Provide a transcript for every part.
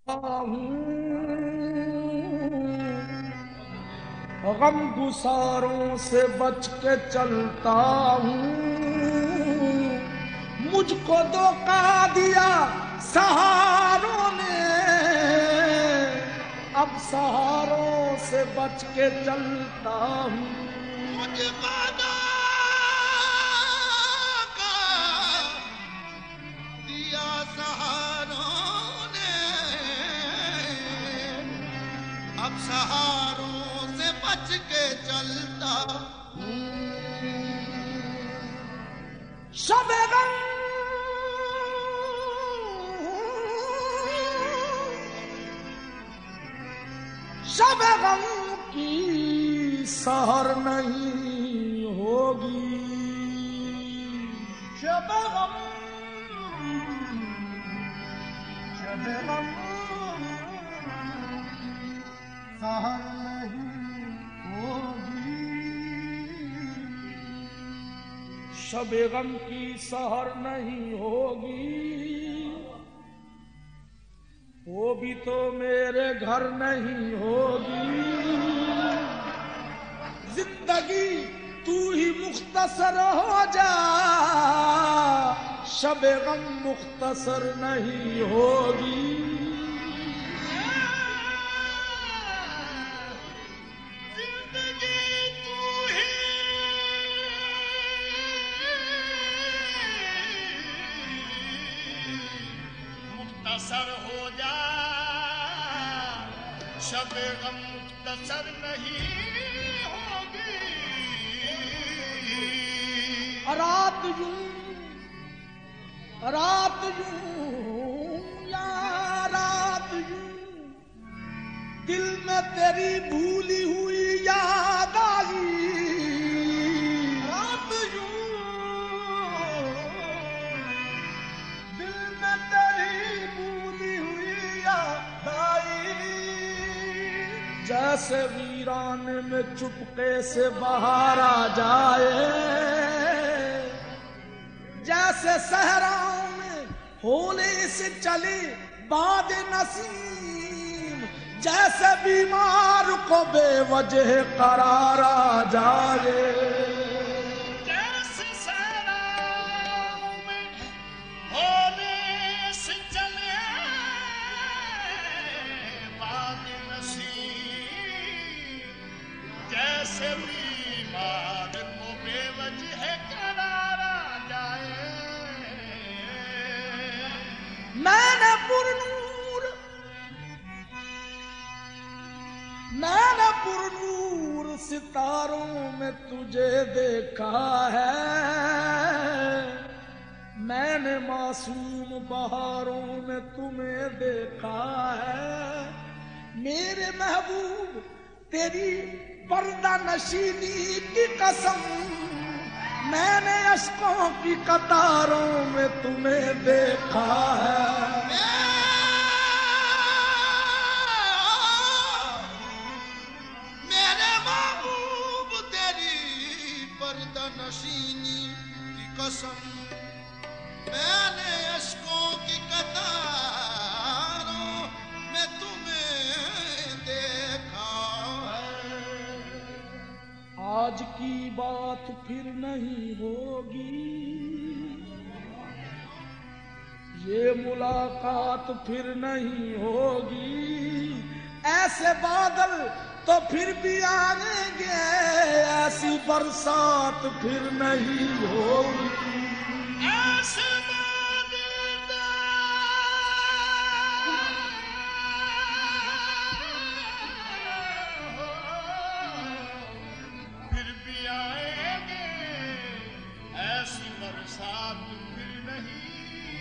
गम गुसारों से बच के चलता हूँ। मुझको धोखा दिया सहारों ने, अब सहारों से बच के चलता हूँ। मुझको धोखा दिया सहारों ने, अब सहारों से बच के चलता हूँ। शबे गम शबे गम की सहर नहीं होगी। शबे गम सहर नहीं होगी। शबे गम की सहर नहीं होगी। वो भी तो मेरे घर नहीं होगी। जिंदगी तू ही मुख्तसर हो जा, शबे गम मुख्तसर नहीं होगी। मुख्तसर हो जा, शब गम मुख्तसर नहीं होगी। रात यूं या रात यूं दिल में तेरी भूली हुई याद आई। रात यूं दिल में तेरी भूली हुई याद आई। जैसे वीराने में चुपके से बाहर आ जाए, जैसे सहराओं में होले से चले बाद नसीम, जैसे बीमार को बेवजह करार आ जाए। जैसे सहराओं में होले से चले बाद नसीम, जैसे बीमार को बेवजह करार आ जाए। मैंने पुरनूर सितारों में तुझे देखा है। मैंने मासूम बहारों में तुम्हें देखा है। मेरे महबूब तेरी पर्दा नशीनी की कसम, मैंने अश्कों की कतारों में तुम्हें देखा है। मेरे महबूब तेरी पर्दा नशीनी की कसम, मैंने अश्कों की कतारों में तुम्हें देखा है। आज की बात फिर नहीं होगी, ये मुलाकात फिर नहीं होगी। ऐसे बादल तो फिर भी आएंगे, ऐसी बरसात फिर नहीं होगी। ऐसे फिर भी आएंगे, ऐसी बरसात फिर नहीं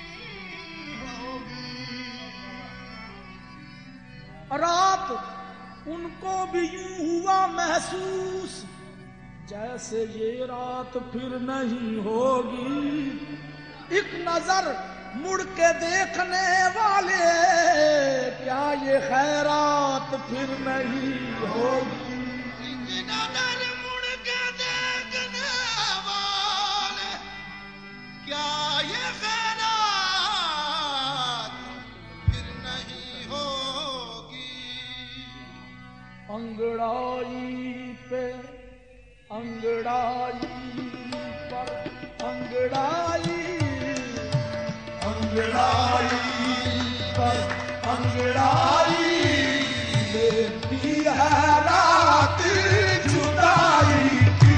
होगी। रात उनको भी यूं हुआ महसूस, जैसे ये रात फिर नहीं होगी। एक नजर मुड़ के देखने वाले, क्या ये खैरात फिर नहीं होगी। एक नजर मुड़ के देखने वाले, क्या ये खैरात फिर नहीं अंगड़ाई पे अंगड़ाई पर अंगड़ाई अंगड़ाई पर अंगड़ाई लेती है रात जुदाई की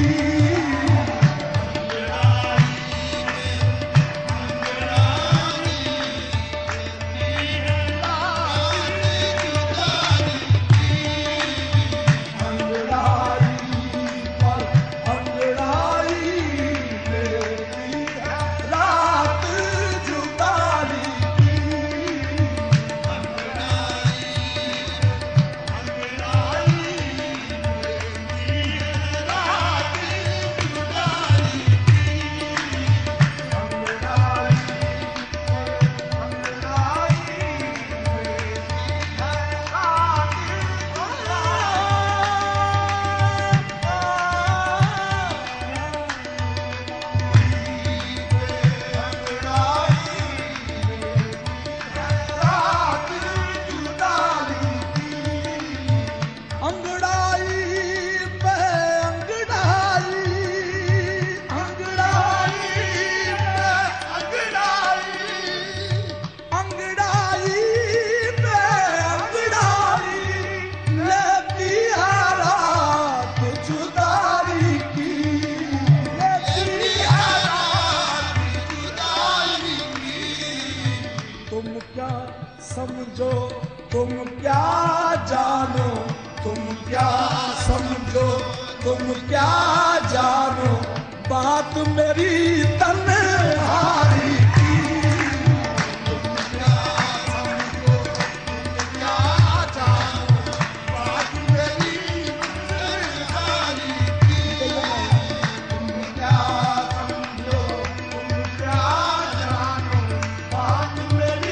समझो तुम क्या जानो, तुम क्या समझो, तुम क्या जानो, बात मेरी तन्हाई की। तुम क्या समझो, तुम क्या जानो, बात मेरी तन्हाई की। तुम क्या समझो, तुम क्या जानो, बात मेरी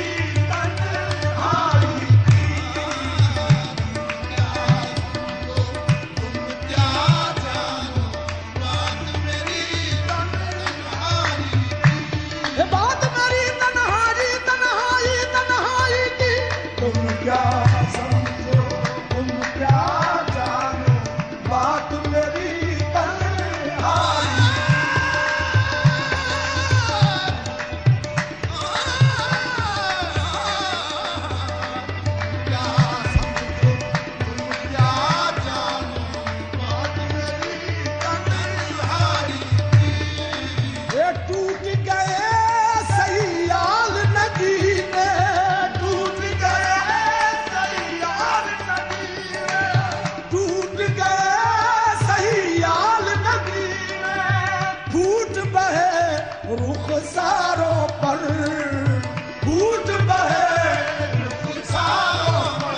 रुखसारों पर फूट बहे, रुखसारों पर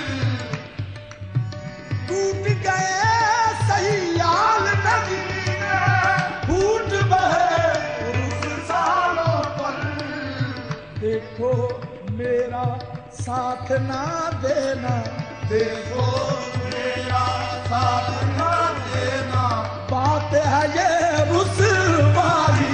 टूट गए सयाल नदी में, फूट बहे रुखसारों पर। देखो मेरा साथ ना देना, देखो मेरा साथ ना देना, बात है ये रुसवाई।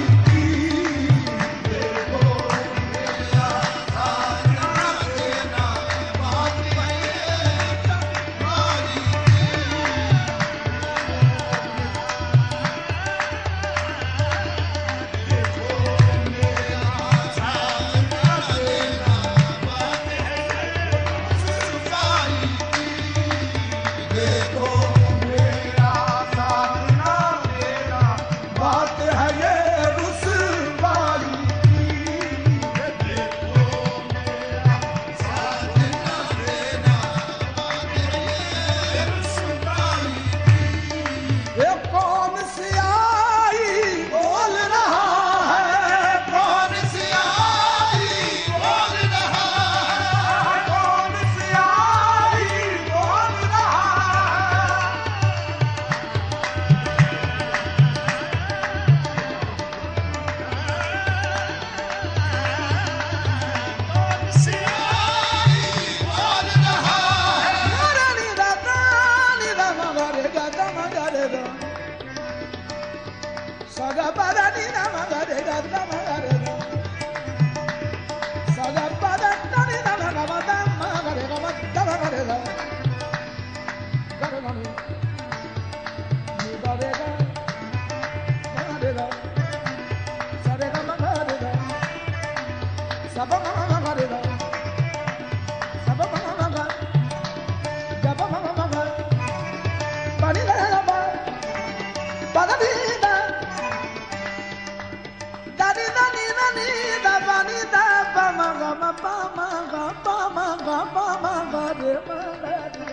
पा मा गा पा मा गा पा मा गा रे मा गा रे।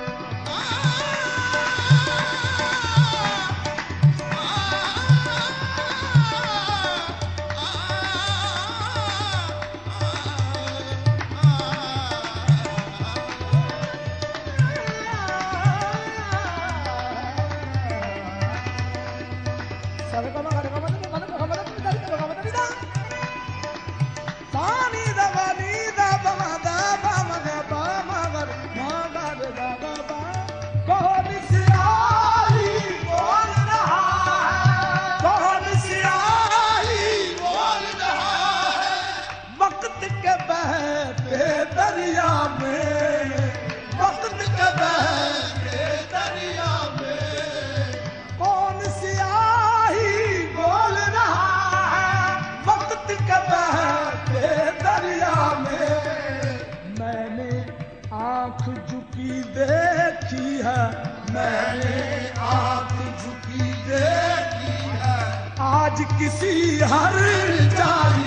मैंने आँख झुकी देखी है, आज किसी हर जारी